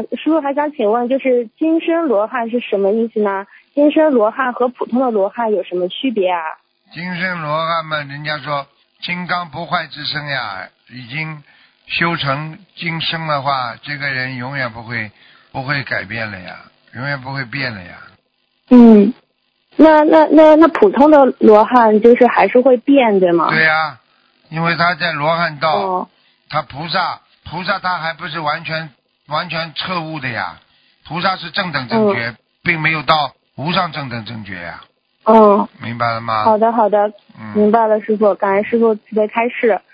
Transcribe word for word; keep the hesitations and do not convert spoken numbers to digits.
师傅还想请问，就是金身罗汉是什么意思呢？金身罗汉和普通的罗汉有什么区别啊？ 金身罗汉嘛，人家说金刚不坏之身呀，已经修成金身的话，这个人永远不会不会改变了呀，永远不会变了呀。 嗯，那那那那普通的罗汉就是还是会变，对吗？ 对呀，因为他在罗汉道， 哦他菩萨菩萨他还不是完全完全彻悟的呀，菩萨是正等正觉， 嗯并没有到无上正等正觉呀， 嗯， 明白了吗？ 好的好的， 嗯， 明白了，师傅，感恩师傅慈悲开示。